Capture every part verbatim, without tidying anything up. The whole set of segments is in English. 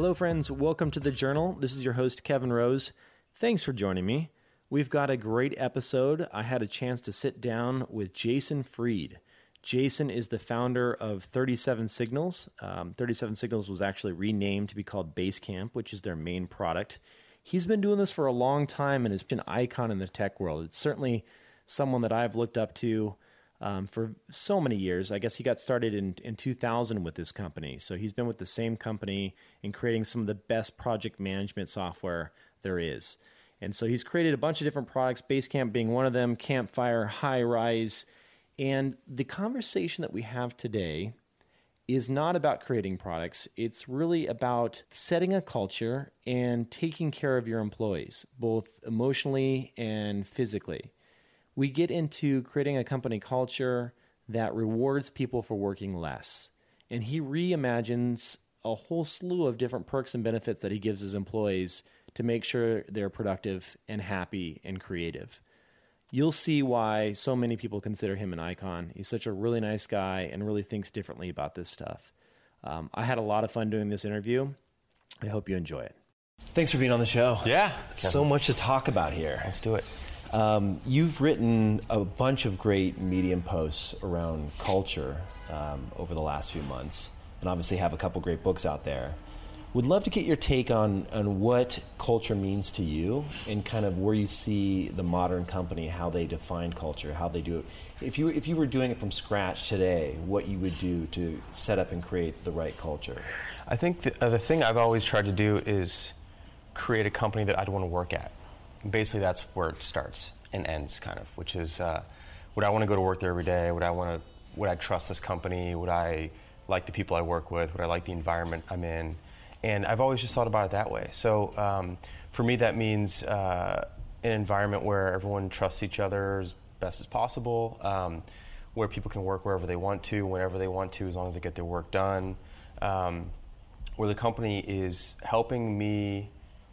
Hello, friends. Welcome to The Journal. This is your host, Kevin Rose. Thanks for joining me. We've got a great episode. I had a chance to sit down with Jason Fried. Jason is the founder of thirty-seven Signals. Um, thirty-seven Signals was actually renamed to be called Basecamp, which is their main product. He's been doing this for a long time and has been an icon in the tech world. It's certainly someone that I've looked up to um, for so many years. I guess he got started in, in two thousand with this company. So he's been with the same company and creating some of the best project management software there is. And so he's created a bunch of different products, Basecamp being one of them, Campfire, Highrise. And the conversation that we have today is not about creating products. It's really about setting a culture and taking care of your employees, both emotionally and physically. We get into creating a company culture that rewards people for working less. And he reimagines a whole slew of different perks and benefits that he gives his employees to make sure they're productive and happy and creative. You'll see why so many people consider him an icon. He's such a really nice guy and really thinks differently about this stuff. Um, I had a lot of fun doing this interview. I hope you enjoy it. Thanks for being on the show. Yeah. So much to talk about here. Let's do it. Um, you've written a bunch of great Medium posts around culture um, over the last few months, and obviously have a couple great books out there. Would love to get your take on, on what culture means to you and kind of where you see the modern company, how they define culture, how they do it. If you if you were doing it from scratch today, what you would do to set up and create the right culture. I think the, uh, the thing I've always tried to do is create a company that I'd want to work at. Basically, that's where it starts and ends, kind of, which is, uh, would I want to go to work there every day? Would I want to? Would I trust this company? Would I like the people I work with? Would I like the environment I'm in? And I've always just thought about it that way. So um, for me, that means uh, an environment where everyone trusts each other as best as possible, um, where people can work wherever they want to, whenever they want to, as long as they get their work done, um, where the company is helping me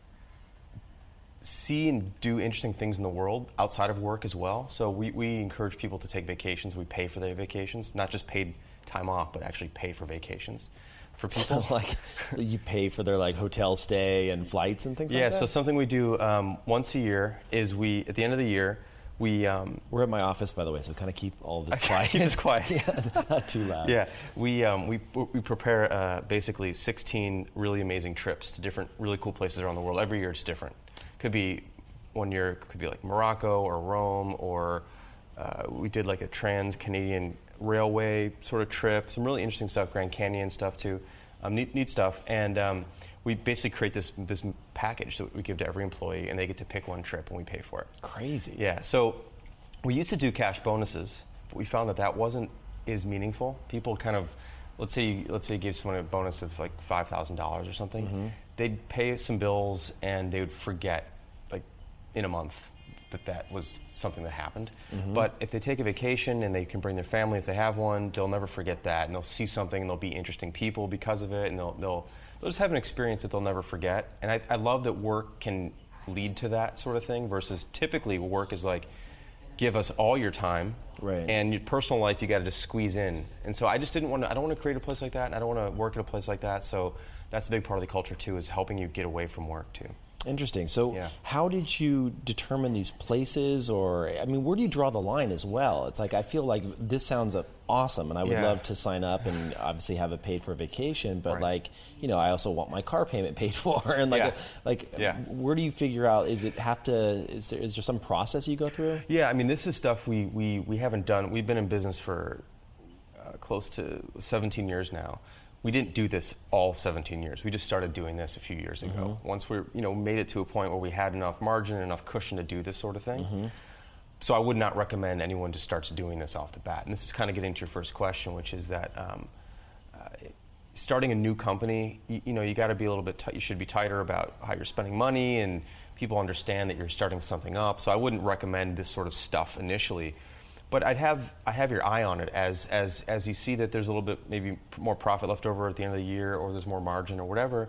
see and do interesting things in the world outside of work as well. So we, we encourage people to take vacations. We pay for their vacations, not just paid time off, but actually pay for vacations. For people. So like you pay for their like hotel stay and flights and things yeah, like that? Yeah, so something we do um, once a year is we, at the end of the year, we... Um, We're at my office, by the way, so kind of keep all of this quiet. Keep this quiet. Yeah, not too loud. Yeah, we um, we we prepare uh, basically sixteen really amazing trips to different really cool places around the world. Every year it's different. Could be one year, could be like Morocco or Rome, or uh, we did like a trans-Canadian railway sort of trip, some really interesting stuff, Grand Canyon stuff too, um, neat, neat stuff. And um, we basically create this this package that we give to every employee, and they get to pick one trip, and we pay for it. Crazy. Yeah. So we used to do cash bonuses, but we found that that wasn't as meaningful. People kind of, let's say you, let's say you gave someone a bonus of like five thousand dollars or something, mm-hmm. they'd pay some bills, and they would forget like in a month that that was something that happened. Mm-hmm. But if they take a vacation and they can bring their family if they have one, they'll never forget that, and they'll see something, and they'll be interesting people because of it, and they'll they'll they'll just have an experience that they'll never forget. And I, I love that work can lead to that sort of thing versus typically work is like, give us all your time, right. and your personal life you got to just squeeze in. And so I just didn't want to, I don't want to create a place like that, and I don't want to work at a place like that. So that's a big part of the culture too, is helping you get away from work too. Interesting. So yeah. How did you determine these places, or, I mean, where do you draw the line as well? It's like, I feel like this sounds awesome, and I would yeah. love to sign up and obviously have it paid for a vacation, but right. like, you know, I also want my car payment paid for, and like, yeah. a, like, yeah. where do you figure out, is it have to, is there, is there some process you go through? Yeah, I mean, this is stuff we, we, we haven't done. We've been in business for uh, close to seventeen years now. We didn't do this all seventeen years. We just started doing this a few years ago. Mm-hmm. Once we, you know, made it to a point where we had enough margin, enough cushion to do this sort of thing. Mm-hmm. So I would not recommend anyone just starts doing this off the bat. And this is kind of getting to your first question, which is that um, uh, starting a new company, you, you know, you got to be a little bit. T- you should be tighter about how you're spending money, and people understand that you're starting something up. So I wouldn't recommend this sort of stuff initially. But I'd have I have your eye on it as as as you see that there's a little bit maybe more profit left over at the end of the year, or there's more margin or whatever.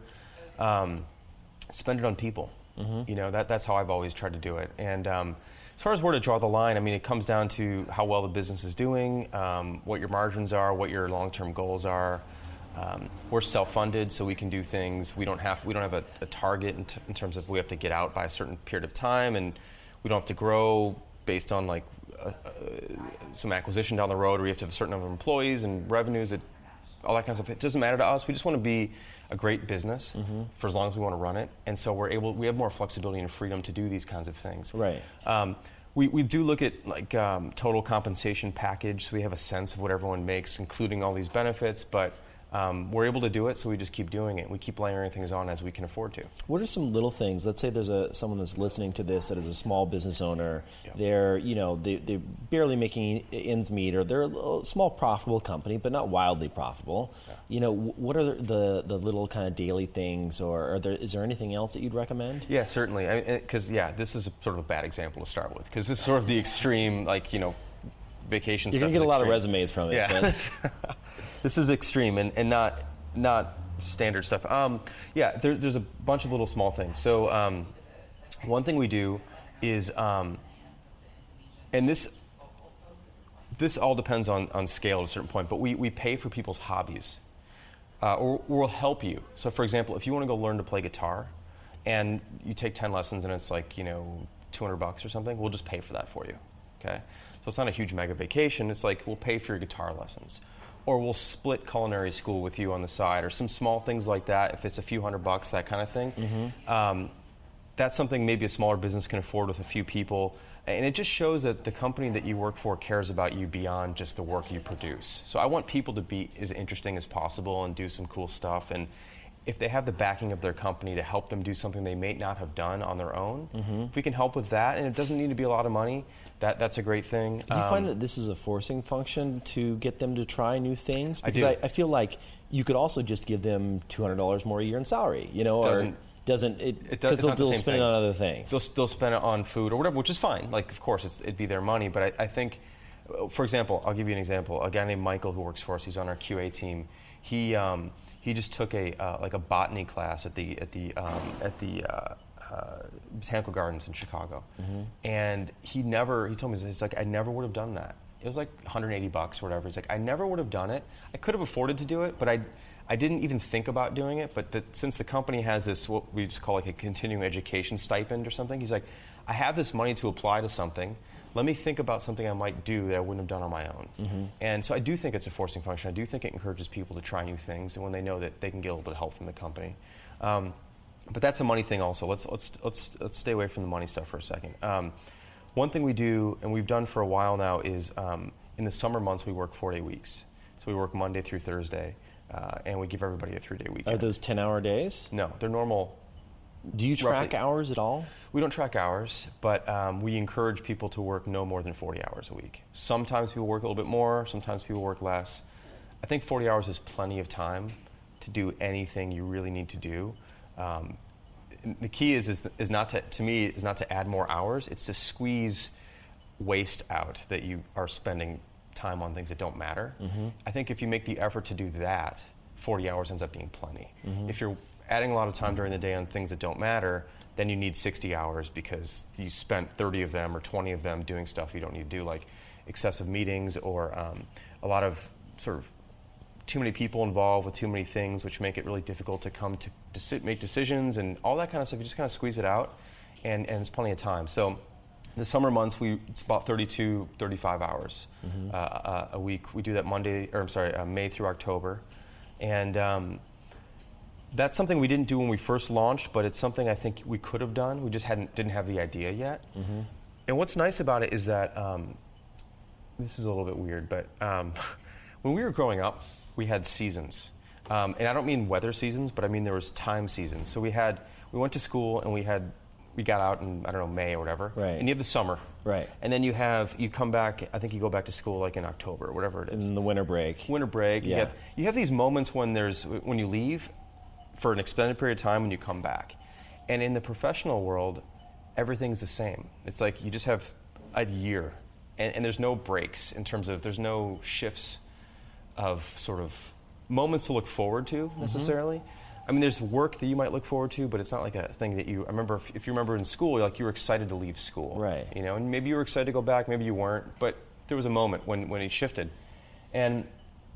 Um, spend it on people. Mm-hmm. You know, that that's how I've always tried to do it. And um, as far as where to draw the line, I mean, it comes down to how well the business is doing, um, what your margins are, what your long-term goals are. Um, we're self-funded, so we can do things. We don't have we don't have a, a target in, t- in terms of we have to get out by a certain period of time, and we don't have to grow based on like uh, uh, some acquisition down the road, or we have to have a certain number of employees and revenues. It, all that kind of stuff. It doesn't matter to us. We just want to be a great business mm-hmm. for as long as we want to run it, and so we're able. We have more flexibility and freedom to do these kinds of things. Right. Um, we we do look at like um, total compensation package, so we have a sense of what everyone makes, including all these benefits, but. Um, we're able to do it, so we just keep doing it. We keep layering things on as we can afford to. What are some little things? Let's say there's a someone that's listening to this that is a small business owner. Yeah. They're you know they they're barely making ends meet, or they're a little, small profitable company, but not wildly profitable. Yeah. You know, what are the the little kind of daily things, or are there, is there anything else that you'd recommend? Yeah, certainly. Because yeah, this is a, sort of a bad example to start with, because this is sort of the extreme, like you know, vacation. You're stuff gonna get a lot extreme. of resumes from it. Yeah. This is extreme and, and not not standard stuff. Um, yeah, there, there's a bunch of little small things. So um, one thing we do is, um, and this this all depends on, on scale at a certain point, but we, we pay for people's hobbies, uh, or, or we'll help you. So for example, if you want to go learn to play guitar, and you take ten lessons and it's like, you know, two hundred bucks or something, we'll just pay for that for you, okay? So it's not a huge mega vacation. It's like we'll pay for your guitar lessons. Or we'll split culinary school with you on the side, or some small things like that. If it's a few hundred bucks, that kind of thing. Mm-hmm. Um, that's something maybe a smaller business can afford with a few people. And it just shows that the company that you work for cares about you beyond just the work you produce. So I want people to be as interesting as possible and do some cool stuff. And if they have the backing of their company to help them do something they may not have done on their own, mm-hmm. if we can help with that, and it doesn't need to be a lot of money, that that's a great thing. Do you um, find that this is a forcing function to get them to try new things? Because I, do. I, I feel like you could also just give them two hundred dollars more a year in salary, you know, doesn't, or doesn't it? It does, they'll, not the they'll same spend thing. it on other things. They'll, they'll spend it on food or whatever, which is fine. Like, of course, it's, it'd be their money, but I, I think, for example, I'll give you an example. A guy named Michael who works for us, he's on our Q A team. He um, he just took a uh, like a botany class at the at the um, at the uh, uh, Botanical Gardens in Chicago, mm-hmm. and he never. He told me, he's like, I never would have done that. It was like one hundred eighty bucks or whatever. He's like, I never would have done it. I could have afforded to do it, but I I didn't even think about doing it. But the, since the company has this, what we just call like a continuing education stipend or something, he's like, I have this money to apply to something. Let me think about something I might do that I wouldn't have done on my own. Mm-hmm. And so I do think it's a forcing function. I do think it encourages people to try new things, and when they know that they can get a little bit of help from the company. Um, but that's a money thing also. Let's let's let's let's stay away from the money stuff for a second. Um, one thing we do, and we've done for a while now, is um, in the summer months we work four-day weeks. So we work Monday through Thursday, uh, and we give everybody a three-day weekend. Are those ten-hour days? No, they're normal. Do you track roughly, hours at all? We don't track hours, but um, we encourage people to work no more than forty hours a week. Sometimes people work a little bit more, sometimes people work less. I think forty hours is plenty of time to do anything you really need to do. Um, the key is, is is not to, to me, is not to add more hours, it's to squeeze waste out that you are spending time on things that don't matter. Mm-hmm. I think if you make the effort to do that, forty hours ends up being plenty. Mm-hmm. If you're adding a lot of time during the day on things that don't matter, then you need sixty hours because you spent thirty of them or twenty of them doing stuff you don't need to do, like excessive meetings or um, a lot of sort of too many people involved with too many things, which make it really difficult to come to deci- make decisions and all that kind of stuff. You just kind of squeeze it out, and, and it's plenty of time. So the summer months, we it's about thirty-two, thirty-five hours mm-hmm. uh, uh, a week. We do that Monday, or I'm sorry, uh, May through October, and um, that's something we didn't do when we first launched, but it's something I think we could have done. We just hadn't didn't have the idea yet. Mm-hmm. And what's nice about it is that um, this is a little bit weird, but um, when we were growing up, we had seasons, um, and I don't mean weather seasons, but I mean there was time seasons. So we had we went to school and we had we got out in I don't know May or whatever, right. And you have the summer, right? And then you have you come back. I think you go back to school like in October or whatever it is. In the winter break. Winter break. Yeah. You have, you have these moments when there's when you leave for an extended period of time when you come back, and in the professional world, everything's the same. It's like you just have a year, and, and there's no breaks in terms of there's no shifts of sort of moments to look forward to necessarily. Mm-hmm. I mean, there's work that you might look forward to, but it's not like a thing that you, I remember, if, if you remember in school, like you were excited to leave school. Right. You know, and maybe you were excited to go back, maybe you weren't, but there was a moment when, when it shifted. And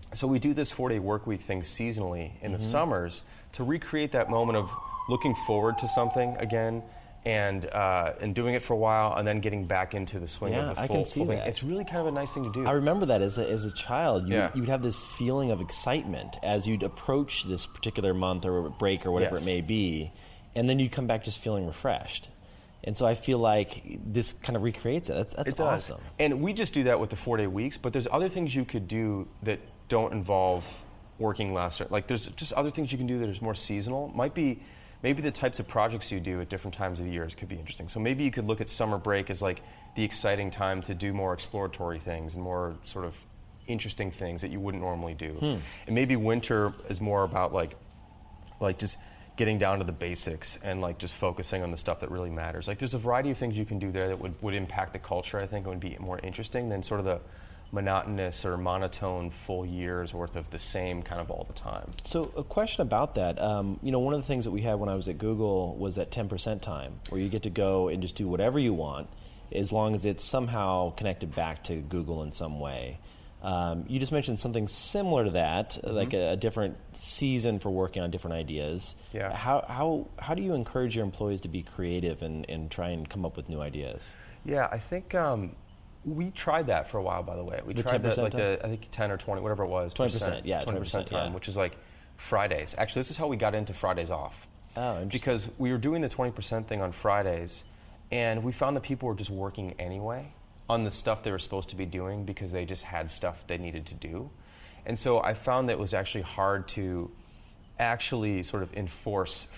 so we do this four-day work week thing seasonally in the Mm-hmm. summers to recreate that moment of looking forward to something again, and uh, and doing it for a while, and then getting back into the swing Yeah, of the full, I can see full thing. that. It's really kind of a nice thing to do. I remember that as a, as a child. You, Yeah. would, you would have this feeling of excitement as you'd approach this particular month or break or whatever Yes. it may be, and then you'd come back just feeling refreshed. And so I feel like this kind of recreates it. That's, that's It does. awesome. And we just do that with the four-day weeks, but there's other things you could do that don't involve working less. Like there's just other things you can do that is more seasonal. Might be maybe the types of projects you do at different times of the years could be interesting. So maybe you could look at summer break as like the exciting time to do more exploratory things and more sort of interesting things that you wouldn't normally do. Hmm. And maybe winter is more about like like just getting down to the basics and like just focusing on the stuff that really matters. Like there's a variety of things you can do there that would, would impact the culture, I think, and would be more interesting than sort of the monotonous or monotone full years worth of the same kind of all the time. So a question about that, um, you know, one of the things that we had when I was at Google was that ten percent time, where you get to go and just do whatever you want, as long as it's somehow connected back to Google in some way. Um, you just mentioned something similar to that, mm-hmm. like a, a different season for working on different ideas. Yeah. How how how do you encourage your employees to be creative and, and try and come up with new ideas? Yeah, I think um, we tried that for a while, by the way. We The tried that, like time? the, I think ten or twenty, whatever it was. twenty percent, yeah, twenty percent time, yeah. which is like Fridays. Actually, this is how we got into Fridays off. Oh, interesting. Because we were doing the twenty percent thing on Fridays, and we found that people were just working anyway on the stuff they were supposed to be doing because they just had stuff they needed to do. And so I found that it was actually hard to actually sort of enforce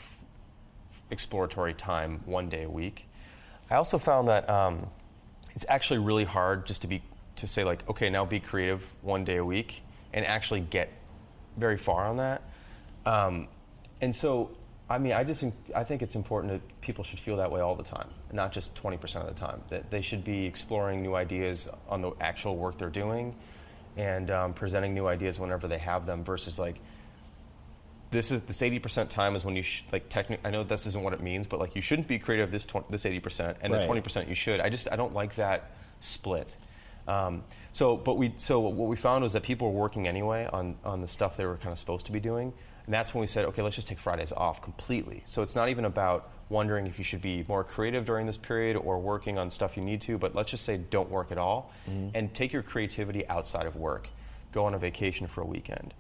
exploratory time one day a week. I also found that um, it's actually really hard just to be to say like, okay, now be creative one day a week and actually get very far on that. Um, and so, I mean, I just I think it's important that people should feel that way all the time, not just twenty percent of the time. That they should be exploring new ideas on the actual work they're doing, and um, presenting new ideas whenever they have them. Versus like, this is this eighty percent time is when you sh- like technically. I know this isn't what it means, but like you shouldn't be creative this tw- this eighty percent, and right. the twenty percent you should. I just I don't like that split. Um, so, but we so what we found was that people were working anyway on on the stuff they were kind of supposed to be doing. And that's when we said, okay, let's just take Fridays off completely. So it's not even about wondering if you should be more creative during this period or working on stuff you need to, but let's just say don't work at all, mm-hmm. and take your creativity outside of work. Go on a vacation for a weekend.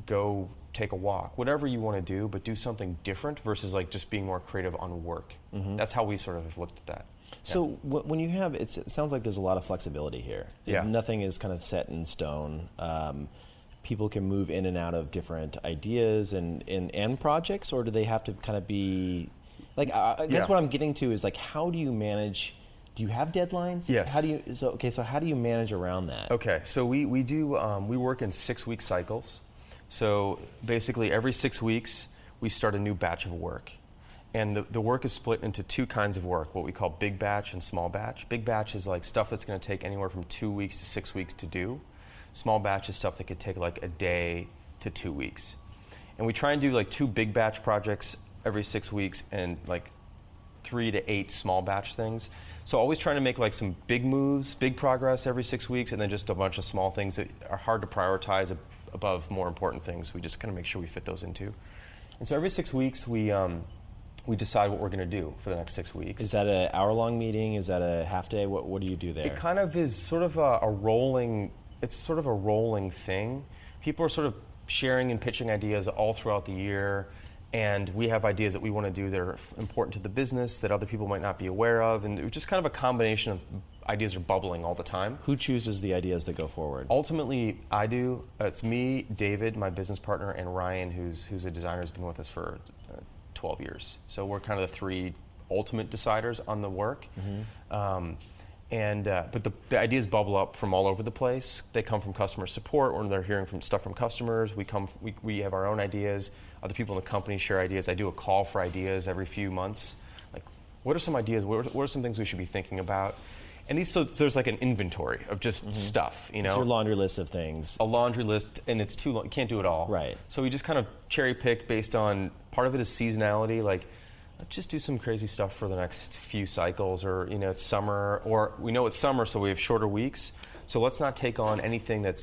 Go take a walk. Whatever you want to do, but do something different versus like just being more creative on work. Mm-hmm. That's how we sort of have looked at that. So yeah. w- when you have, it's, it sounds like there's a lot of flexibility here. Yeah. Nothing is kind of set in stone. Um, people can move in and out of different ideas and, and, and projects, or do they have to kind of be, like, I, I guess yeah. what I'm getting to is, like, how do you manage, do you have deadlines? Yes. How do you, so, okay, so how do you manage around that? Okay, so we, we do, um, we work in six-week cycles. So basically every six weeks, we start a new batch of work. And the, the work is split into two kinds of work, what we call big batch and small batch. Big batch is like stuff that's going to take anywhere from two weeks to six weeks to do. Small batch is stuff that could take like a day to two weeks. And we try and do like two big batch projects every six weeks and like three to eight small batch things. So always trying to make like some big moves, big progress every six weeks, and then just a bunch of small things that are hard to prioritize above more important things. We just kind of make sure we fit those into. And so every six weeks we um, we decide what we're going to do for the next six weeks. Is that an hour-long meeting? Is that a half day? What What do you do there? It kind of is sort of a, a rolling. It's sort of a rolling thing. People are sort of sharing and pitching ideas all throughout the year, and we have ideas that we want to do that are important to the business that other people might not be aware of, and it's just kind of a combination of ideas are bubbling all the time. Who chooses the ideas that go forward? Ultimately, I do. Uh, it's me, David, my business partner, and Ryan, who's who's a designer, who's been with us for uh, twelve years. So we're kind of the three ultimate deciders on the work. Mm-hmm. Um, And uh, but the, the ideas bubble up from all over the place. They come from customer support, or they're hearing from stuff from customers. We come, we, we have our own ideas. Other people in the company share ideas. I do a call for ideas every few months. Like, what are some ideas? What are, what are some things we should be thinking about? And these, so there's like an inventory of just mm-hmm. stuff, you know. It's your laundry list of things. A laundry list, and it's too long. You can't do it all. Right. So we just kind of cherry pick based on, part of it is seasonality, like, let's just do some crazy stuff for the next few cycles, or, you know, it's summer, or we know it's summer, so we have shorter weeks. So let's not take on anything that's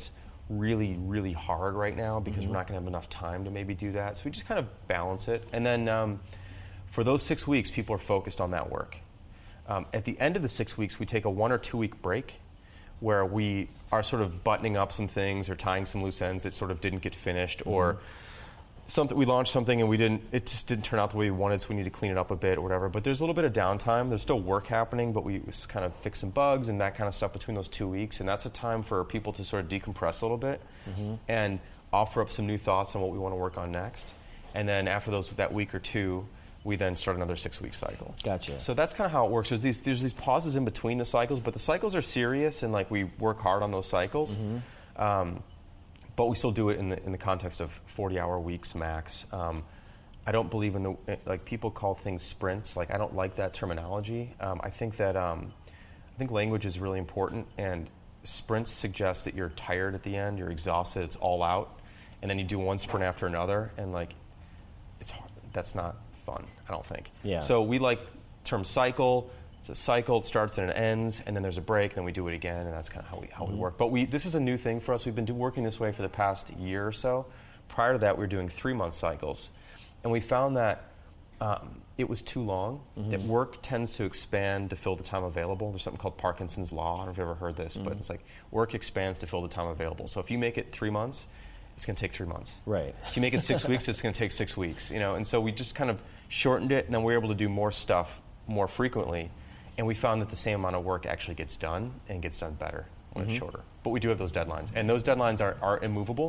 really, really hard right now because mm-hmm. we're not going to have enough time to maybe do that. So we just kind of balance it. And then um, for those six weeks, people are focused on that work. Um, at the end of the six weeks, we take a one or two week break where we are sort of buttoning up some things or tying some loose ends that sort of didn't get finished, mm-hmm. or something we launched something and we didn't it just didn't turn out the way we wanted, so we need to clean it up a bit or whatever. But there's a little bit of downtime. There's still work happening, but we kind of fix some bugs and that kind of stuff between those two weeks, and that's a time for people to sort of decompress a little bit mm-hmm. and offer up some new thoughts on what we want to work on next. And then after those that week or two, we then start another six-week cycle. Gotcha. So that's kind of how it works. There's these there's these pauses in between the cycles, but the cycles are serious and like we work hard on those cycles. Mm-hmm. Um, But we still do it in the in the context of forty-hour weeks max. Um, I don't believe in the like people call things sprints. Like I don't like that terminology. Um, I think that um, I think language is really important. And sprints suggest that you're tired at the end, you're exhausted, it's all out, and then you do one sprint after another, and like it's hard. That's not fun. I don't think. Yeah. So we like term cycle. It's a cycle, it starts and it ends, and then there's a break, and then we do it again, and that's kind of how we how mm-hmm. we work. But we this is a new thing for us. We've been do, working this way for the past year or so. Prior to that, we were doing three-month cycles, and we found that um, it was too long, mm-hmm. that work tends to expand to fill the time available. There's something called Parkinson's Law. I don't know if you've ever heard this, mm-hmm. but it's like work expands to fill the time available. So if you make it three months, it's going to take three months. Right. If you make it six weeks, it's going to take six weeks. You know, and so we just kind of shortened it, and then we were able to do more stuff more frequently. And we found that the same amount of work actually gets done and gets done better when mm-hmm. it's shorter. But we do have those deadlines. And those deadlines are, are immovable.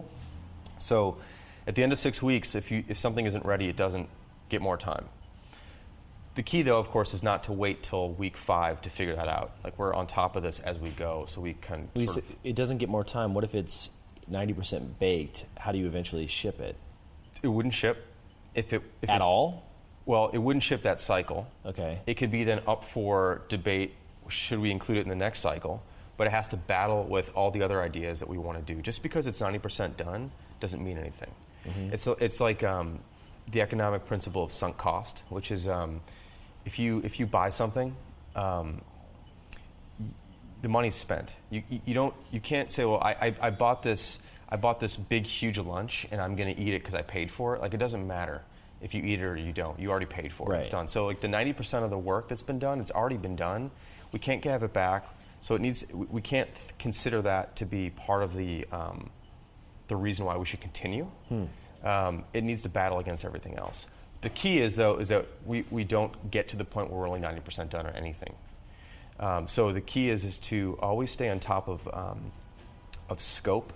So at the end of six weeks, if you if something isn't ready, it doesn't get more time. The key, though, of course, is not to wait till week five to figure that out. Like, we're on top of this as we go, so we can sort of... It doesn't get more time. What if it's ninety percent baked? How do you eventually ship it? It wouldn't ship. if it... If At it, all? Well, it wouldn't ship that cycle. Okay. It could be then up for debate, should we include it in the next cycle? But it has to battle with all the other ideas that we want to do. Just because it's ninety percent done doesn't mean anything. Mm-hmm. It's it's like um, the economic principle of sunk cost, which is um, if you if you buy something, um, the money's spent. You, you you don't you can't say, well, I, I I bought this I bought this big huge lunch and I'm going to eat it because I paid for it. Like, it doesn't matter if you eat it or you don't. You already paid for it. Right. It's done. So like the ninety percent of the work that's been done, it's already been done. We can't have it back. So it needs. We can't consider that to be part of the um, the reason why we should continue. Hmm. Um, it needs to battle against everything else. The key is though is that we, we don't get to the point where we're only ninety percent done or anything. Um, so the key is is to always stay on top of um, of scope.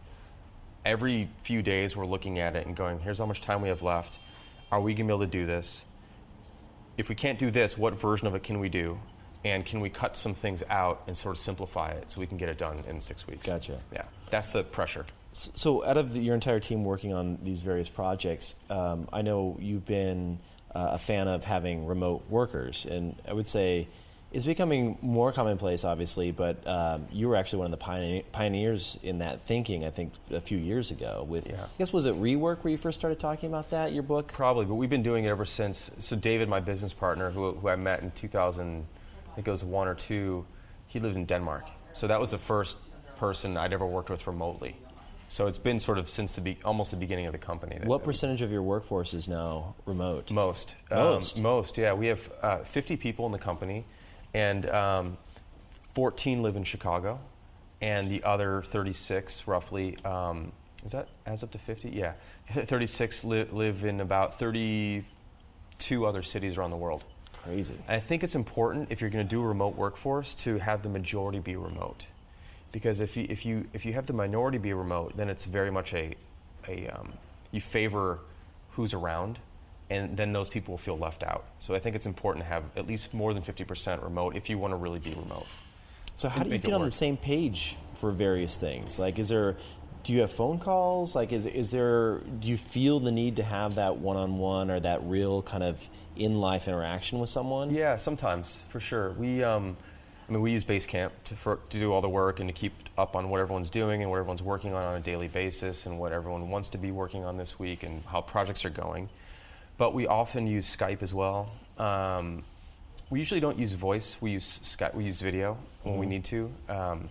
Every few days we're looking at it and going, here's how much time we have left. Are we gonna be able to do this? If we can't do this, what version of it can we do? And can we cut some things out and sort of simplify it so we can get it done in six weeks? Gotcha. Yeah, that's the pressure. So out of the, your entire team working on these various projects, um, I know you've been uh, a fan of having remote workers, and I would say it's becoming more commonplace, obviously, but um, you were actually one of the pioneer, pioneers in that thinking, I think, a few years ago. With, yeah. I guess, was it Rework where you first started talking about that, your book? Probably, but we've been doing it ever since. So David, my business partner, who, who I met in two thousand, I think it was one or two, he lived in Denmark. So that was the first person I'd ever worked with remotely. So it's been sort of since the be- almost the beginning of the company. That, what that percentage of your workforce is now remote? Most. Most? Um, most, yeah. We have uh, fifty people in the company, and um, fourteen live in Chicago, and the other thirty-six, roughly, um, is that adds up to fifty? Yeah. thirty-six li- live in about thirty-two other cities around the world. Crazy. And I think it's important, if you're going to do a remote workforce, to have the majority be remote. Because if you if you if you have the minority be remote, then it's very much a a um, you favor who's around, and then those people will feel left out. So I think it's important to have at least more than fifty percent remote if you want to really be remote. So how do you get on the same page for various things? Like, is there, do you have phone calls? Like, is is there, do you feel the need to have that one-on-one or that real kind of in-life interaction with someone? Yeah, sometimes, for sure. We, um, I mean, we use Basecamp to, for, to do all the work and to keep up on what everyone's doing and what everyone's working on on a daily basis and what everyone wants to be working on this week and how projects are going. But we often use Skype as well. Um, we usually don't use voice. We use Skype. We use video when mm-hmm. we need to. Um,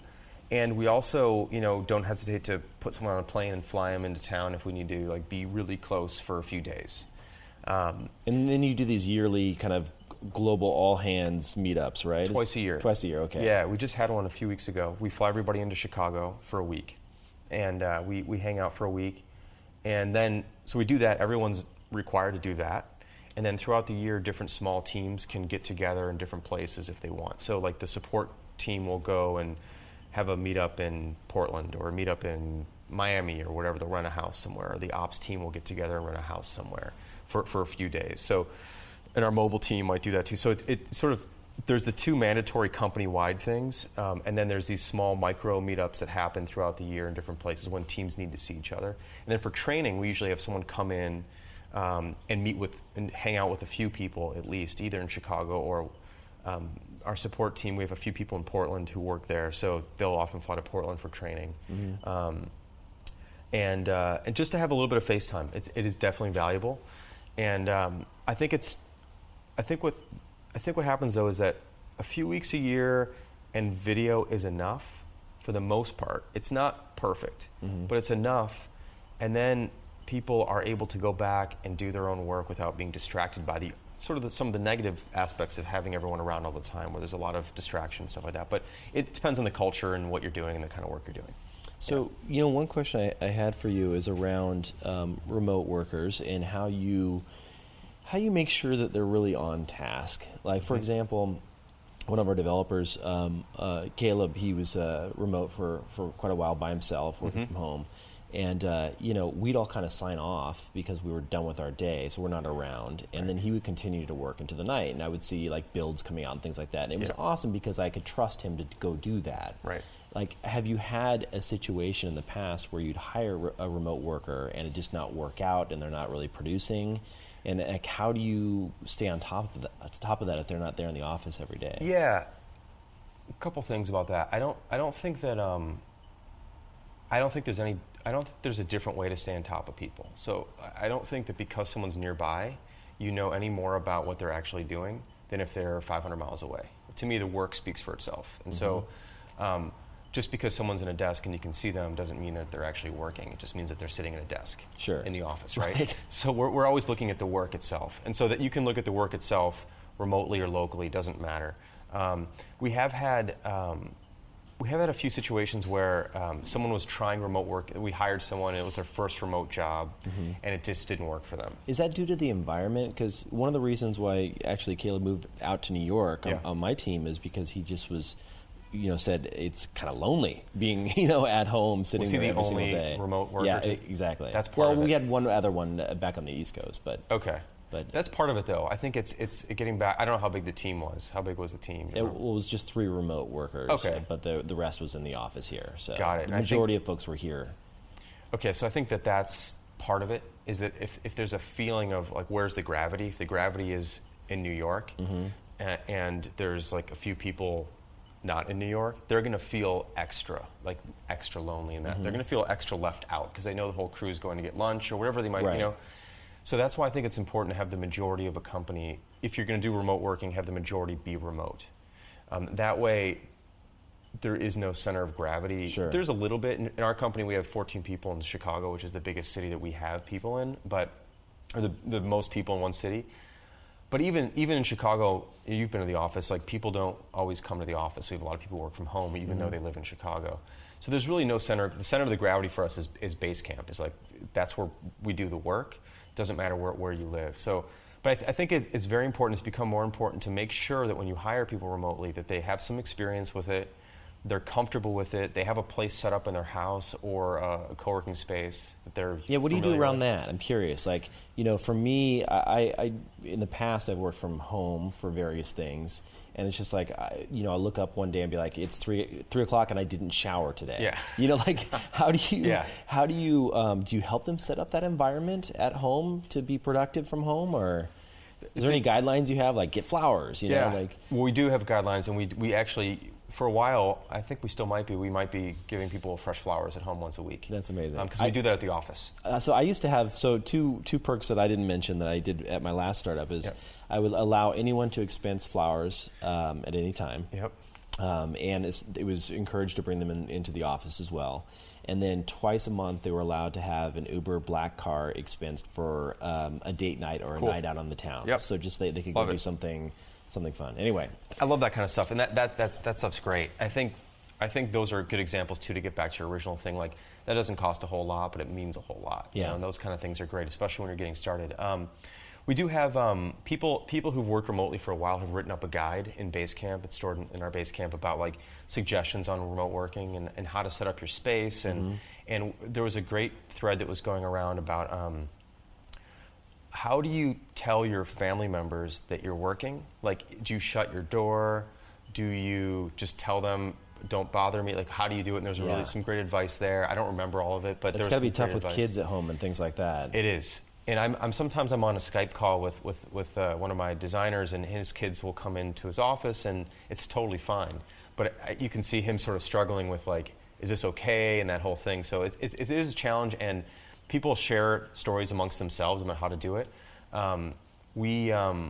And we also, you know, don't hesitate to put someone on a plane and fly them into town if we need to, like, be really close for a few days. Um, and then you do these yearly kind of global all-hands meetups, right? Twice a year. Twice a year, okay. Yeah, we just had one a few weeks ago. We fly everybody into Chicago for a week, and uh, we, we hang out for a week. And then, so we do that. Everyone's required to do that. And then throughout the year, different small teams can get together in different places if they want. So like the support team will go and have a meetup in Portland or a meetup in Miami or whatever. They'll rent a house somewhere. Or the ops team will get together and rent a house somewhere for, for a few days. So, and our mobile team might do that too. So it, it sort of, there's the two mandatory company-wide things, um, and then there's these small micro meetups that happen throughout the year in different places when teams need to see each other. And then for training, we usually have someone come in um, and meet with and hang out with a few people at least, either in Chicago or um, our support team. We have a few people in Portland who work there, so they'll often fly to Portland for training. Mm-hmm. Um, and uh, and just to have a little bit of face time, it's, it is definitely valuable. And um, I think it's, I think with, I think what happens though is that a few weeks a year and video is enough for the most part. It's not perfect, mm-hmm. but it's enough. And then people are able to go back and do their own work without being distracted by the sort of the, some of the negative aspects of having everyone around all the time, where there's a lot of distraction and stuff like that. But it depends on the culture and what you're doing and the kind of work you're doing. So, yeah. you know, one question I, I had for you is around um, remote workers and how you how you make sure that they're really on task. Like, for mm-hmm. example, one of our developers, um, uh, Caleb, he was uh, remote for, for quite a while by himself, working mm-hmm. from home. And, uh, you know, we'd all kind of sign off because we were done with our day, so we're not around. And right. then he would continue to work into the night, and I would see, like, builds coming out and things like that. And it was yeah. awesome because I could trust him to go do that. Right. Like, have you had a situation in the past where you'd hire a remote worker and it just not work out and they're not really producing? And, like, how do you stay on top of that, on top of that if they're not there in the office every day? Yeah. A couple things about that. I don't, I don't think that... Um, I don't think there's any, I don't think there's a different way to stay on top of people. So I don't think that because someone's nearby, you know any more about what they're actually doing than if they're five hundred miles away. To me, the work speaks for itself. And mm-hmm. so um, just because someone's in a desk and you can see them doesn't mean that they're actually working. It just means that they're sitting at a desk sure. in the office, right? right. So we're, we're always looking at the work itself. And so that you can look at the work itself remotely or locally, doesn't matter. Um, we have had, um, We have had a few situations where um, someone was trying remote work. We hired someone, and it was their first remote job, mm-hmm. and it just didn't work for them. Is that due to the environment? Because one of the reasons why actually Caleb moved out to New York yeah. on, on my team is because he just was, you know, said it's kind of lonely being, you know, at home sitting was he there the every only single day. remote worker? Yeah, too? exactly. That's part well, of it. we had one other one back on the East Coast, but okay. But that's part of it, though. I think it's it's getting back. I don't know how big the team was. How big was the team? It, well, it was just three remote workers. Okay. But the the rest was in the office here. So got it. The majority think, of folks were here. Okay, so I think that that's part of it. Is that if, if there's a feeling of like where's the gravity? If the gravity is in New York, mm-hmm. and, and there's like a few people not in New York, they're going to feel extra, like extra lonely in that. Mm-hmm. They're going to feel extra left out because they know the whole crew is going to get lunch or whatever they might, right. you know. So that's why I think it's important to have the majority of a company, if you're going to do remote working, have the majority be remote. Um, that way, there is no center of gravity. Sure. There's a little bit. In, in our company, we have fourteen people in Chicago, which is the biggest city that we have people in, but or the, the most people in one city. But even even in Chicago, you've been to the office, like people don't always come to the office. We have a lot of people who work from home, even mm-hmm. though they live in Chicago. So there's really no center. The center of the gravity for us is, is base camp. It's like, that's where we do the work. Doesn't matter where, where you live. So, but I, th- I think it, it's very important. It's become more important to make sure that when you hire people remotely, that they have some experience with it, they're comfortable with it, they have a place set up in their house or a, a co-working space that they're. Yeah, what do you do around with. that? I'm curious. Like, you know, for me, I, I in the past I've worked from home for various things. And it's just like, I, you know, I look up one day and be like, it's three three o'clock and I didn't shower today. Yeah. You know, like, how do you, yeah. how do you, um, do you help them set up that environment at home to be productive from home, or is there any guidelines you have, like get flowers? You yeah. know, like. Well, we do have guidelines, and we we actually, for a while, I think we still might be. We might be giving people fresh flowers at home once a week. That's amazing. Because um, we do that at the office. Uh, so I used to have so two two perks that I didn't mention that I did at my last startup is. Yep. I would allow anyone to expense flowers um, at any time. Yep. Um, and it's, it was encouraged to bring them in, into the office as well. And then twice a month, they were allowed to have an Uber black car expensed for um, a date night or a Cool. night out on the town. Yep. So just they, they could Love go it. do something something fun. Anyway, I love that kind of stuff, and that that that's, that stuff's great. I think I think those are good examples too, to get back to your original thing. Like, that doesn't cost a whole lot, but it means a whole lot. You Yeah. know, and those kind of things are great, especially when you're getting started. Um, we do have um, people people who've worked remotely for a while have written up a guide in Basecamp. It's stored in, in our Basecamp about like suggestions on remote working and, and how to set up your space. And Mm-hmm. and there was a great thread that was going around about um, how do you tell your family members that you're working? Like, do you shut your door? Do you just tell them, don't bother me? Like, how do you do it? And there's Yeah. really some great advice there. I don't remember all of it, but it's there's got to be some tough great with advice. kids at home and things like that. It is. And I'm, I'm sometimes I'm on a Skype call with, with, with uh, one of my designers, and his kids will come into his office, and it's totally fine. But it, you can see him sort of struggling with, like, is this okay, and that whole thing. So it, it, it is a challenge, and people share stories amongst themselves about how to do it. Um, we, um,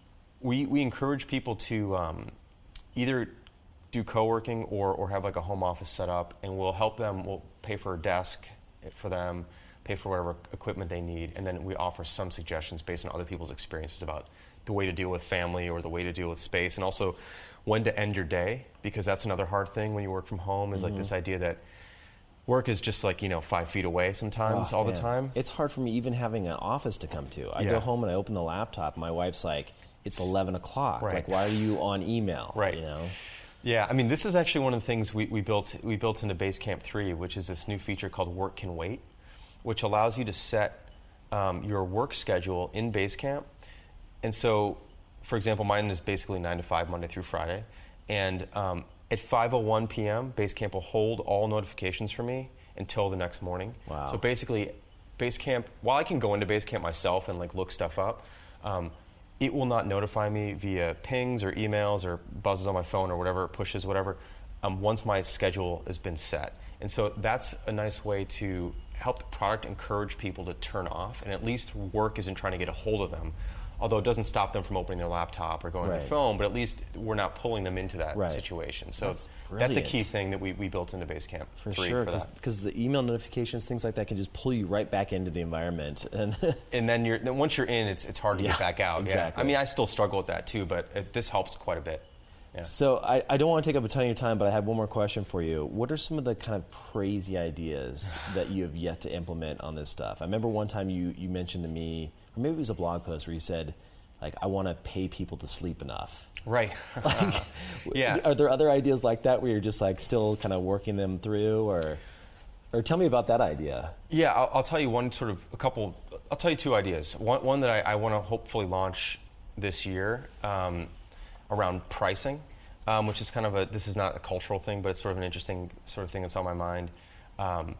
we, we encourage people to um, either do co-working or, or have like a home office set up, and we'll help them, we'll pay for a desk for them, pay for whatever equipment they need, and then we offer some suggestions based on other people's experiences about the way to deal with family or the way to deal with space, and also when to end your day, because that's another hard thing when you work from home, is Mm-hmm. like this idea that work is just like, you know, five feet away sometimes, Oh, all man. the time. It's hard for me even having an office to come to. I Yeah. go home and I open the laptop. My wife's like, it's eleven o'clock. Right. Like, why are you on email? Right. You know? Yeah, I mean, this is actually one of the things we, we built we built into Basecamp three, which is this new feature called Work Can Wait, which allows you to set um, your work schedule in Basecamp. And so, for example, mine is basically nine to five, Monday through Friday. And um, at five oh one p.m., Basecamp will hold all notifications for me until the next morning. Wow. So basically, Basecamp, while I can go into Basecamp myself and like look stuff up, um, it will not notify me via pings or emails or buzzes on my phone or whatever, pushes, whatever, um, once my schedule has been set. And so that's a nice way to help the product encourage people to turn off, and at least work isn't trying to get a hold of them. Although it doesn't stop them from opening their laptop or going on Right. their phone, but at least we're not pulling them into that Right. situation. So That's that's, a brilliant. key thing that we, we built into Basecamp For three sure, for that. because the email notifications, things like that, can just pull you right back into the environment. And And then you're then once you're in, it's it's hard to Yeah, get back out. exactly. Yeah. I mean, I still struggle with that too, but it, this helps quite a bit. Yeah. so I, I don't want to take up a ton of your time, but I have one more question for you. What are some of the kind of crazy ideas that you have yet to implement on this stuff? I remember one time you, you mentioned to me, or maybe it was a blog post where you said, like, I want to pay people to sleep enough. Right. Like, Yeah. Are there other ideas like that where you're just like still kind of working them through, or, or tell me about that idea? Yeah, I'll, I'll tell you one sort of a couple. I'll tell you two ideas. One, one that I, I want to hopefully launch this year um, around pricing, um, which is kind of a. This is not a cultural thing, but it's sort of an interesting sort of thing that's on my mind. Um,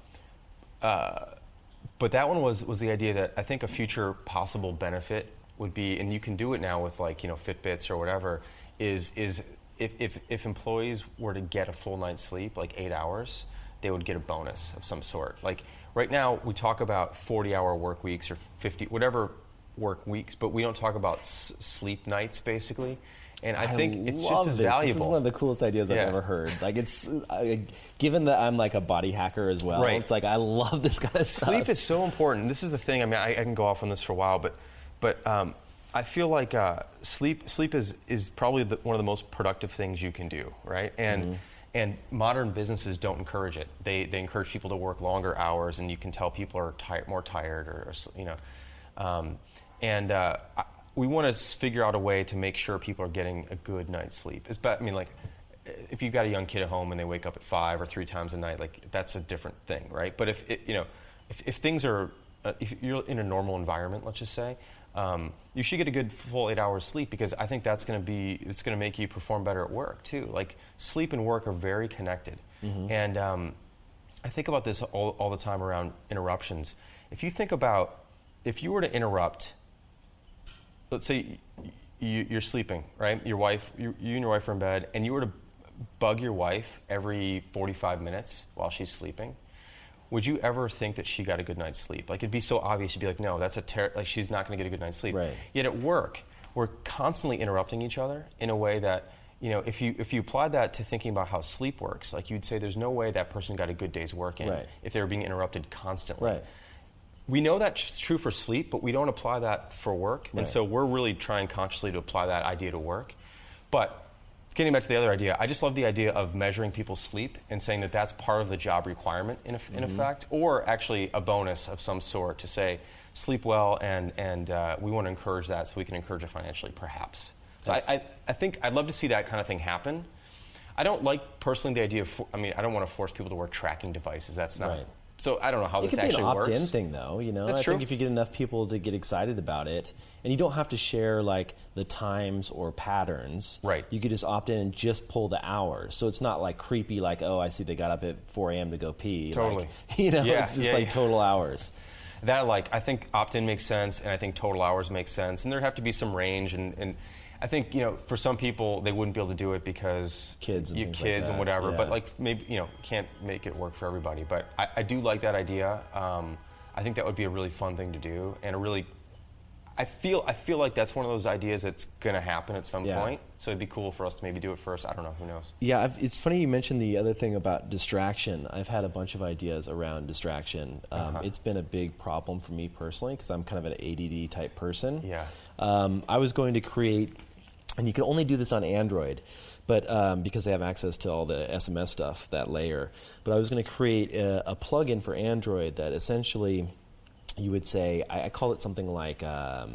uh, but that one was was the idea that I think a future possible benefit would be, and you can do it now with like you know Fitbits or whatever, is is if if, if employees were to get a full night's sleep, like eight hours. They would get a bonus of some sort. Like right now, we talk about forty-hour work weeks or fifty, whatever work weeks, but we don't talk about s- sleep nights, basically. And I, think it's just love as this. valuable. This is one of the coolest ideas I've Yeah. ever heard. Like it's, I, given that I'm like a body hacker as well, Right. it's like I love this kind of stuff. Sleep is so important. This is the thing. I mean, I, I can go off on this for a while, but but um, I feel like uh, sleep sleep is is probably the, one of the most productive things you can do, right? And Mm-hmm. and modern businesses don't encourage it. They they encourage people to work longer hours, and you can tell people are tired, more tired, or, or you know, um, and uh, I, we want to figure out a way to make sure people are getting a good night's sleep. It's about, I mean, like, if you've got a young kid at home and they wake up at five or three times a night, like that's a different thing, right? But if it, you know, if, if things are, uh, if you're in a normal environment, let's just say, um, you should get a good full eight hours sleep, because I think that's going to be, it's going to make you perform better at work too. Like sleep and work are very connected, mm-hmm. and um, I think about this all, all the time around interruptions. If you think about, if you were to interrupt, let's say you, you're sleeping, right? Your wife, you, you and your wife are in bed, and you were to bug your wife every forty-five minutes while she's sleeping, would you ever think that she got a good night's sleep? Like, it'd be so obvious. You'd be like, no, that's a ter- like she's not going to get a good night's sleep. Right. Yet at work, we're constantly interrupting each other in a way that you know, if you if you apply that to thinking about how sleep works, like you'd say there's no way that person got a good day's work in right. if they were being interrupted constantly. Right. We know that's true for sleep, but we don't apply that for work. Right. And so we're really trying consciously to apply that idea to work. But getting back to the other idea, I just love the idea of measuring people's sleep and saying that that's part of the job requirement in, mm-hmm. in effect, or actually a bonus of some sort to say, sleep well, and, and uh, we want to encourage that so we can encourage it financially, perhaps. So I, I, I think I'd love to see that kind of thing happen. I don't like personally the idea of, for, I mean, I don't want to force people to wear tracking devices. That's not, right. so I don't know how it this actually It works. could be an opt-in thing though, you know? That's I true. think if you get enough people to get excited about it, and you don't have to share like the times or patterns. Right. You could just opt in and just pull the hours. So it's not like creepy like, oh, I see they got up at four a.m. to go pee. Totally. Like, you know, yeah, it's just yeah, like yeah. total hours. That like, I think opt-in makes sense, and I think total hours makes sense, and there'd have to be some range, and, and I think, you know, for some people, they wouldn't be able to do it because kids and you things kids like that. and whatever. Yeah. But like maybe, you know, can't make it work for everybody. But I, I do like that idea. Um, I think that would be a really fun thing to do, and a really, I feel I feel like that's one of those ideas that's going to happen at some yeah. point. So it'd be cool for us to maybe do it first. I don't know. Who knows? Yeah, I've, it's funny you mentioned the other thing about distraction. I've had a bunch of ideas around distraction. Um, Uh-huh. It's been a big problem for me personally because I'm kind of an A D D type person. Yeah. Um, I was going to create, and you can only do this on Android, but um, because they have access to all the S M S stuff, that layer. But I was going to create a, a plugin for Android that essentially you would say, I, I call it something like um,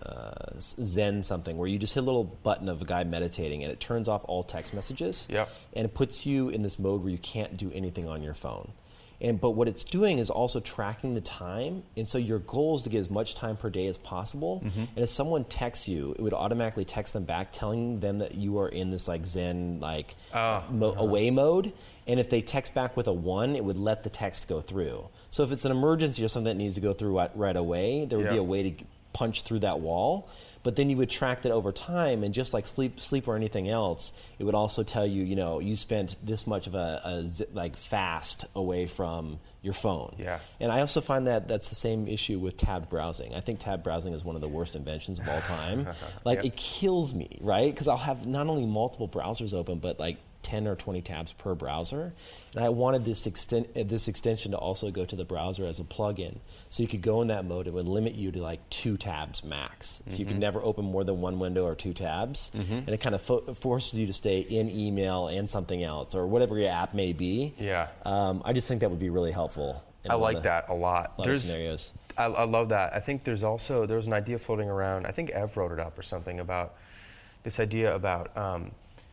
uh, Zen something, where you just hit a little button of a guy meditating and it turns off all text messages. Yep. And it puts you in this mode where you can't do anything on your phone. And but what it's doing is also tracking the time, and so your goal is to get as much time per day as possible. Mm-hmm. And if someone texts you, it would automatically text them back, telling them that you are in this like Zen like oh, mo- uh-huh. away mode. And if they text back with a one, it would let the text go through. So if it's an emergency or something that needs to go through right, right away, there would yeah. be a way to punch through that wall. But then you would track that over time, and just like sleep, sleep or anything else, it would also tell you, you know, you spent this much of a, a zi- like fast away from your phone. Yeah. And I also find that that's the same issue with tabbed browsing. I think tabbed browsing is one of the worst inventions of all time. Like yep. it kills me, right? Because I'll have not only multiple browsers open, but like ten or twenty tabs per browser. And I wanted this extent, uh, this extension to also go to the browser as a plugin. So you could go in that mode. It would limit you to like two tabs max. So mm-hmm. you could never open more than one window or two tabs. Mm-hmm. And it kind of fo- forces you to stay in email and something else or whatever your app may be. Yeah. Um, I just think that would be really helpful. I like that a lot. A lot there's, of scenarios. I, I love that. I think there's also, there was an idea floating around, I think Ev wrote it up or something about this idea about um,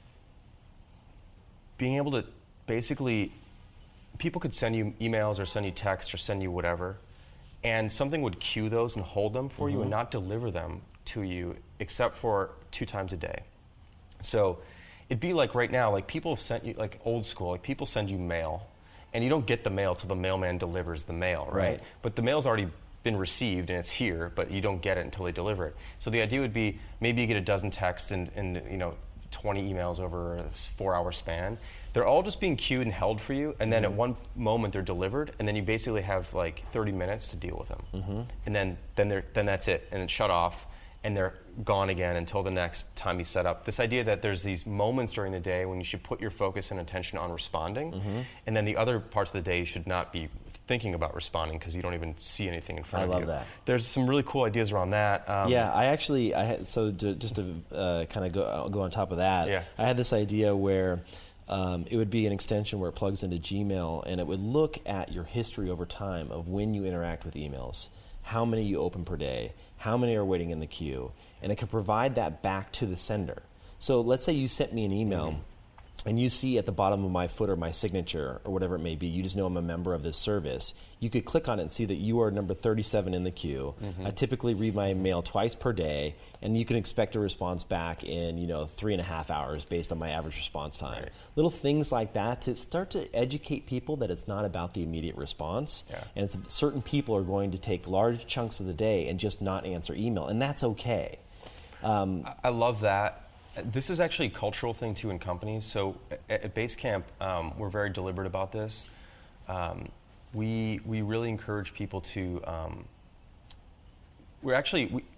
being able to basically, people could send you emails or send you text or send you whatever, and something would queue those and hold them for mm-hmm. you and not deliver them to you except for two times a day. So it'd be like right now, like people have sent you, like old school, like people send you mail, and you don't get the mail till the mailman delivers the mail, right? Right. But the mail's already been received and it's here, but you don't get it until they deliver it. So the idea would be maybe you get a dozen texts and, and you know, twenty emails over a four-hour span. They're all just being queued and held for you, and then mm-hmm. at one moment they're delivered, and then you basically have like thirty minutes to deal with them, mm-hmm. and then then they're then that's it, and it's shut off, and they're gone again until the next time you set up. This idea that there's these moments during the day when you should put your focus and attention on responding, mm-hmm. and then the other parts of the day you should not be thinking about responding because you don't even see anything in front I of love you. that. There's some really cool ideas around that. Um, yeah, I actually, I had, so to, just to uh, kind of go uh, go on top of that, yeah. I had this idea where um, it would be an extension where it plugs into Gmail, and it would look at your history over time of when you interact with emails, how many you open per day, how many are waiting in the queue, and it could provide that back to the sender. So let's say you sent me an email, mm-hmm. and you see at the bottom of my footer my signature or whatever it may be, you just know I'm a member of this service. You could click on it and see that you are number thirty-seven in the queue. Mm-hmm. I typically read my mail twice per day, and you can expect a response back in, you know, three and a half hours based on my average response time. Right. Little things like that to start to educate people that it's not about the immediate response. Yeah. And it's, certain people are going to take large chunks of the day and just not answer email, and that's okay. Um, I love that. This is actually a cultural thing too in companies. So at, at Basecamp, um, we're very deliberate about this. Um, we we really encourage people to. Um, we're actually we,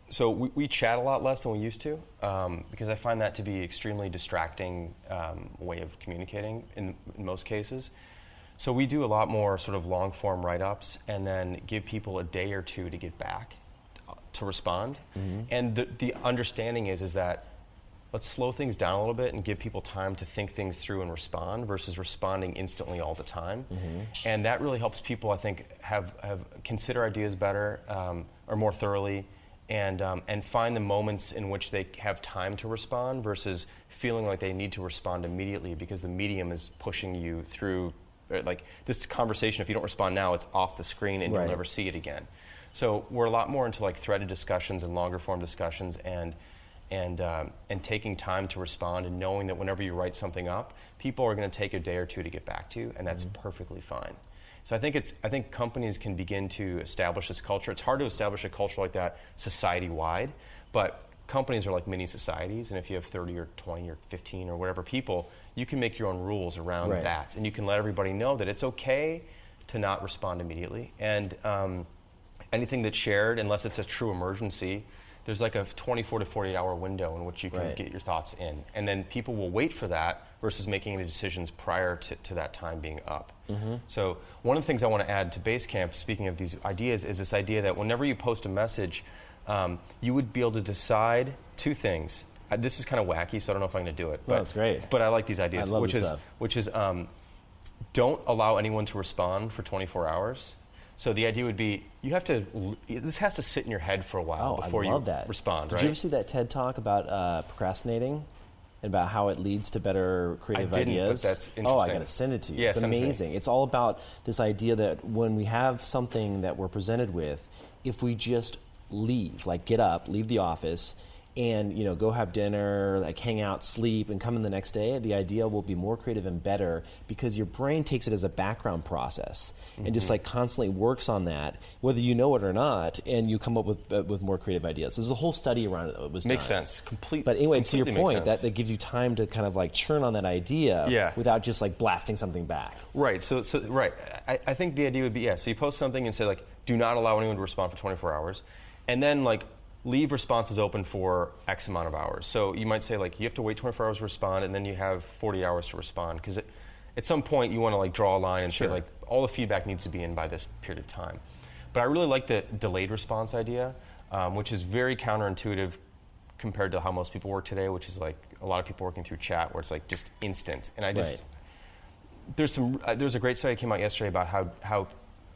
So we, we chat a lot less than we used to, um, because I find that to be extremely distracting um, way of communicating in, in most cases. So we do a lot more sort of long form write-ups and then give people a day or two to get back to respond. Mm-hmm. And the, the understanding is, is that let's slow things down a little bit and give people time to think things through and respond versus responding instantly all the time. Mm-hmm. And that really helps people, I think, have, have consider ideas better um, or more thoroughly. And um, and find the moments in which they have time to respond versus feeling like they need to respond immediately because the medium is pushing you through, like this conversation, if you don't respond now, it's off the screen and right. you'll never see it again. So we're a lot more into like threaded discussions and longer form discussions and and um, and taking time to respond and knowing that whenever you write something up, people are going to take a day or two to get back to you, and that's mm-hmm. perfectly fine. So I think it's. I think companies can begin to establish this culture. It's hard to establish a culture like that society-wide, but companies are like mini societies, and if you have thirty or twenty or fifteen or whatever people, you can make your own rules around right. that, and you can let everybody know that it's okay to not respond immediately. And um, anything that's shared, unless it's a true emergency, there's like a twenty-four to forty-eight hour window in which you can right. get your thoughts in, and then people will wait for that versus making any decisions prior to, to that time being up. Mm-hmm. So one of the things I want to add to Basecamp, speaking of these ideas, is this idea that whenever you post a message, um, you would be able to decide two things. Uh, this is kind of wacky, so I don't know if I'm going to do it. But, no, that's great. But I like these ideas, I love which this is stuff. which is um, don't allow anyone to respond for twenty-four hours. So the idea would be you have to. This has to sit in your head for a while oh, before I love you that. respond. Did right? you ever see that TED talk about uh, procrastinating? About how it leads to better creative I didn't, ideas. But that's interesting. Oh, I got to send it to you. Yeah, it's amazing. It it's all about this idea that when we have something that we're presented with, if we just leave, like get up, leave the office, and you know, go have dinner, like hang out, sleep, and come in the next day, the idea will be more creative and better because your brain takes it as a background process mm-hmm. and just like constantly works on that, whether you know it or not, and you come up with uh, with more creative ideas. There's a whole study around it that was makes done. sense. Complete. But anyway, to your point, sense. that, that gives you time to kind of like churn on that idea yeah. without just like blasting something back. Right. So, so right. I, I think the idea would be yeah. So you post something and say like, do not allow anyone to respond for twenty-four hours, and then like. Leave responses open for X amount of hours. So you might say like you have to wait twenty-four hours to respond, and then you have forty hours to respond because at some point you want to like draw a line and sure. say like all the feedback needs to be in by this period of time. But I really like the delayed response idea, um, which is very counterintuitive compared to how most people work today, which is like a lot of people working through chat where it's like just instant. And I just right. there's some uh, there's a great study that came out yesterday about how how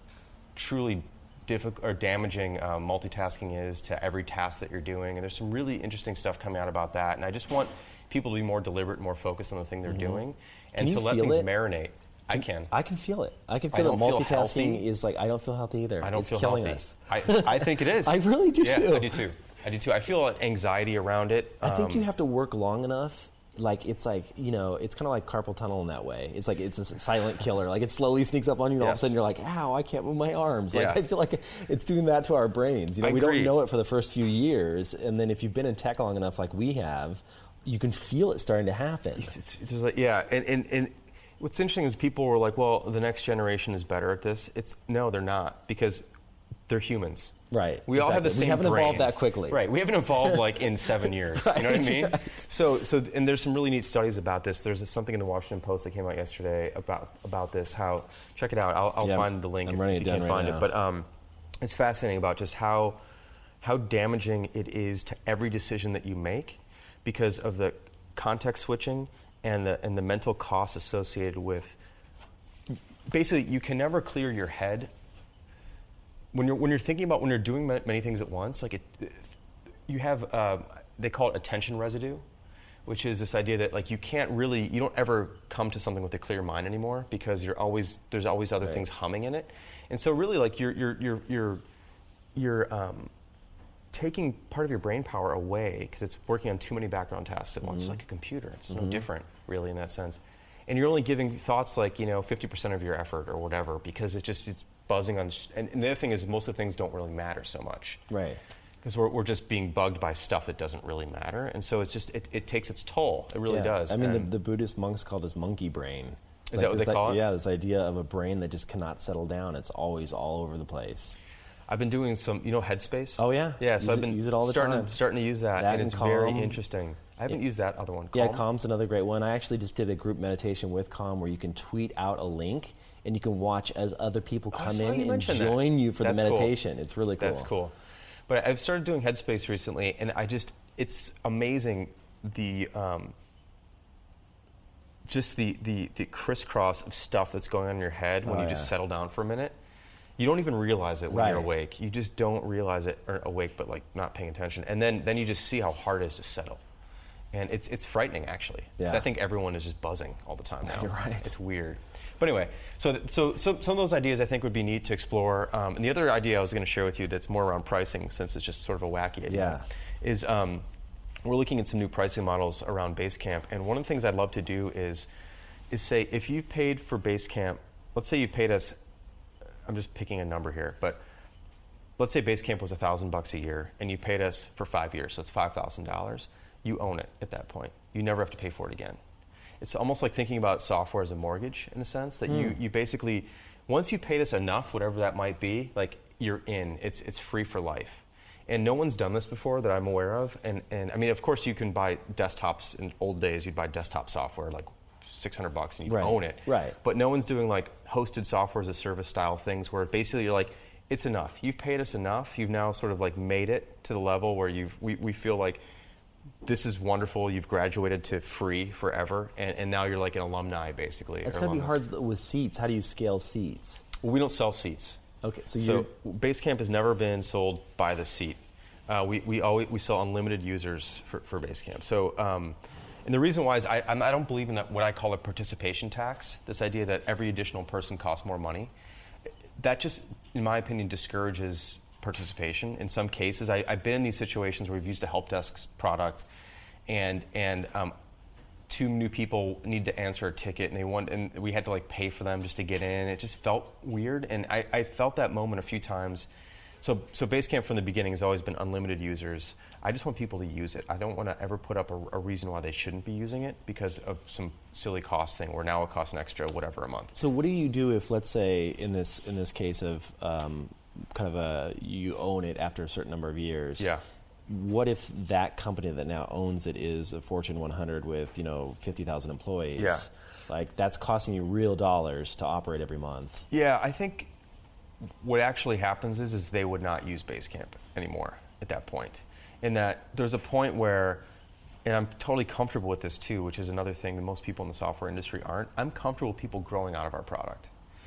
truly difficult or damaging um, multitasking is to every task that you're doing, and there's some really interesting stuff coming out about that. And I just want people to be more deliberate, and more focused on the thing they're mm-hmm. doing, and can to you let feel things it? marinate. I can. I can feel it. I can I feel don't that feel multitasking healthy. is like I don't feel healthy either. I don't it's feel killing healthy. us. I, I think it is. I really do yeah, too. I do too. I do too. I feel anxiety around it. I think um, you have to work long enough. Like it's like, you know, it's kind of like carpal tunnel in that way. It's like it's a silent killer. Like it slowly sneaks up on you, and yes. all of a sudden you're like, "Ow, I can't move my arms." Like yeah. I feel like it's doing that to our brains. You know, I we agree. don't know it for the first few years, and then if you've been in tech long enough, like we have, you can feel it starting to happen. It's, it's, it's like, yeah, and, and and what's interesting is people were like, "Well, the next generation is better at this." It's no, they're not, because they're humans. Right. We exactly. all have the same We haven't brain. evolved that quickly. Right. We haven't evolved like in seven years. right, You know what I mean? Right. So, so, and there's some really neat studies about this. There's something in the Washington Post that came out yesterday about about this. How check it out. I'll, I'll yeah, find the link I'm if, running if it you down can't right find now. it. But um, it's fascinating about just how how damaging it is to every decision that you make because of the context switching and the and the mental costs associated with. Basically, you can never clear your head. When you're when you're thinking about when you're doing many things at once, like it, you have uh, they call it attention residue, which is this idea that like you can't really you don't ever come to something with a clear mind anymore because you're always there's always other right. things humming in it, and so really like you're you're you're you're you're um, taking part of your brain power away because it's working on too many background tasks at once, mm-hmm. like a computer. It's mm-hmm. no different really in that sense, and you're only giving thoughts like you know fifty percent of your effort or whatever because it just it's buzzing on, and, and the other thing is most of the things don't really matter so much. Right. Because we're, we're just being bugged by stuff that doesn't really matter. And so it's just, it, it takes its toll. It really yeah. does. I mean, the, and the Buddhist monks call this monkey brain. It's is like that what they like, call it? Yeah, this idea of a brain that just cannot settle down. It's always all over the place. I've been doing some, you know, Headspace. Oh yeah. Yeah. So use I've been it, use it all the starting time. To, starting to use that, that and and it's Calm. very interesting. I haven't it, used that other one. Calm. Yeah, Calm's another great one. I actually just did a group meditation with Calm where you can tweet out a link and you can watch as other people come oh, in you and join that. you for That's the meditation. Cool. It's really cool. That's cool. But I've started doing Headspace recently, and I just, it's amazing the, um, just the, the, the crisscross of stuff that's going on in your head when oh, you yeah. just settle down for a minute. You don't even realize it when right. you're awake. You just don't realize it, or awake, but like not paying attention. And then, then you just see how hard it is to settle. And it's it's frightening, actually. Because yeah. I think everyone is just buzzing all the time now. You're right. It's weird. But anyway, so, th- so so some of those ideas I think would be neat to explore. Um, and the other idea I was going to share with you that's more around pricing, since it's just sort of a wacky idea, yeah. is um, we're looking at some new pricing models around Basecamp. And one of the things I'd love to do is, is say, if you've paid for Basecamp, let's say you've paid us, I'm just picking a number here, but let's say Basecamp was a thousand bucks a year, and you paid us for five years, so it's five thousand dollars. You own it at that point. You never have to pay for it again. It's almost like thinking about software as a mortgage, in a sense, that mm. you, you basically, once you paid us enough, whatever that might be, like you're in. It's it's free for life. And no one's done this before that I'm aware of. And, and I mean, of course, you can buy desktops. In old days, you'd buy desktop software, like six hundred bucks, and you right. own it. Right. But no one's doing like hosted software as a service style things where basically you're like, it's enough. You've paid us enough. You've now sort of like made it to the level where you've we, we feel like this is wonderful. You've graduated to free forever, and, and now you're like an alumni, basically. It's going to be hard with seats. How do you scale seats? Well, we don't sell seats. Okay, so, so Basecamp has never been sold by the seat. Uh, we we always we sell unlimited users for, for Basecamp. So, um, and the reason why is I I'm, I don't believe in that what I call a participation tax. This idea that every additional person costs more money. That just, in my opinion, discourages participation in some cases. I, I've been in these situations where we've used a help desk product, and and um, two new people need to answer a ticket, and they want, and we had to like pay for them just to get in. It just felt weird, and I, I felt that moment a few times. So so Basecamp from the beginning has always been unlimited users. I just want people to use it. I don't want to ever put up a, a reason why they shouldn't be using it because of some silly cost thing where now it costs an extra whatever a month. So what do you do if, let's say, in this in this case of um, kind of a you own it after a certain number of years? Yeah. What if that company that now owns it is a Fortune one hundred with, you know, fifty thousand employees? Yeah. Like that's costing you real dollars to operate every month. Yeah, I think what actually happens is is they would not use Basecamp anymore at that point. In that there's a point where, and I'm totally comfortable with this too, which is another thing that most people in the software industry aren't. I'm comfortable with people growing out of our product.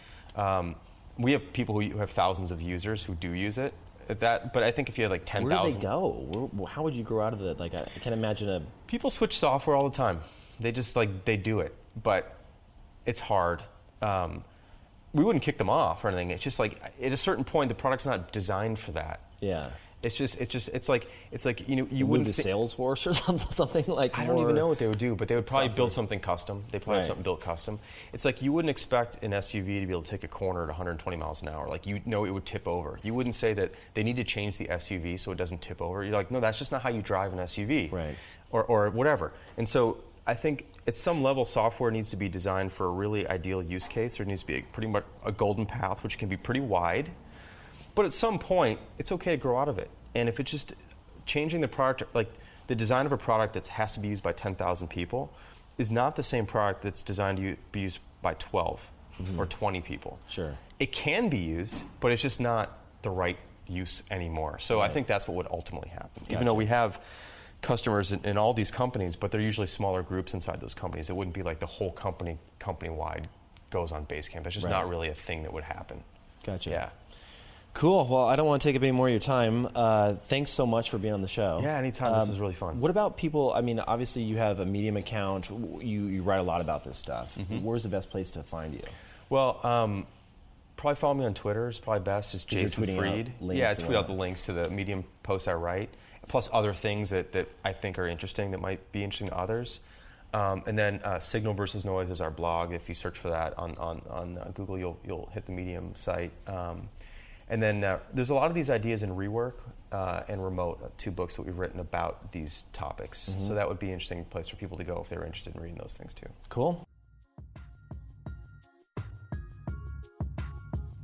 Um, we have people who have thousands of users who do use it. At that, but I think if you had like ten thousand, where do they go? Where, how would you grow out of it? Like I, I can't imagine a. People switch software all the time. They just like they do it, but it's hard. Um, we wouldn't kick them off or anything. It's just like at a certain point, the product's not designed for that. Yeah. It's just, it's just, it's like, it's like you know, you Move wouldn't to thi- Salesforce or something, something like. I don't more even know what they would do, but they would probably software. build something custom. They probably Right. have something built custom. It's like you wouldn't expect an S U V to be able to take a corner at one hundred twenty miles an hour. Like you know, it would tip over. You wouldn't say that they need to change the S U V so it doesn't tip over. You're like, no, that's just not how you drive an S U V, right? Or or whatever. And so I think at some level, software needs to be designed for a really ideal use case. There needs to be a, pretty much a golden path, which can be pretty wide. But at some point, it's okay to grow out of it. And if it's just changing the product, like the design of a product that has to be used by ten thousand people is not the same product that's designed to be used by twelve mm-hmm. or twenty people. Sure. It can be used, but it's just not the right use anymore. So right. I think that's what would ultimately happen. Gotcha. Even though we have customers in, in all these companies, but they're usually smaller groups inside those companies. It wouldn't be like the whole company, company-wide goes on Basecamp. It's just right. not really a thing that would happen. Gotcha. Yeah. Cool. Well, I don't want to take up any more of your time. Uh, thanks so much for being on the show. Yeah, anytime. Um, this was really fun. What about people? I mean, obviously you have a Medium account. You you write a lot about this stuff. Mm-hmm. Where's the best place to find you? Well, um, probably follow me on Twitter. It's probably best. It's Jason tweeting Fried. Out yeah, I tweet out the links to the Medium posts I write, plus other things that, that I think are interesting that might be interesting to others. Um, and then uh, Signal versus Noise is our blog. If you search for that on on, on uh, Google, you'll you'll hit the Medium site. Um, And then uh, there's a lot of these ideas in Rework uh, and Remote, uh, two books that we've written about these topics. Mm-hmm. So that would be an interesting place for people to go if they're interested in reading those things too. Cool.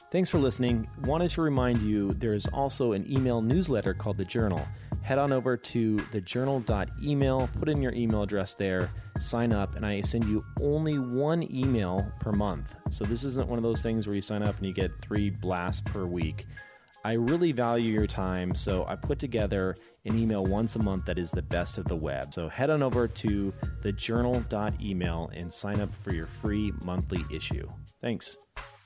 Thanks for listening. Wanted to remind you there is also an email newsletter called The Journal. Head on over to the journal dot email, put in your email address there, sign up, and I send you only one email per month. So this isn't one of those things where you sign up and you get three blasts per week. I really value your time, so I put together an email once a month that is the best of the web. So head on over to the journal dot email and sign up for your free monthly issue. Thanks.